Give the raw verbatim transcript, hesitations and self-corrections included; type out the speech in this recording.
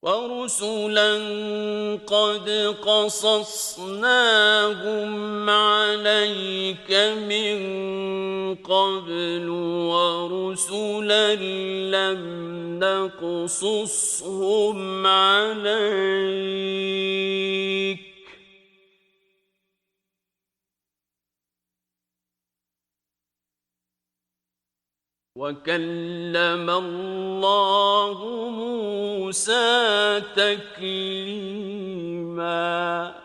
وَرُسُلًا قَدْ قَصَصْنَاهُمْ عَلَيْكَ مِن قَبْلُ وَرُسُلًا لَّمْ نَقْصُصْهُمْ عَلَيْكَ ۚ وَكَلَّمَ اللَّهُ مُوسَىٰ تَكْلِيمًا.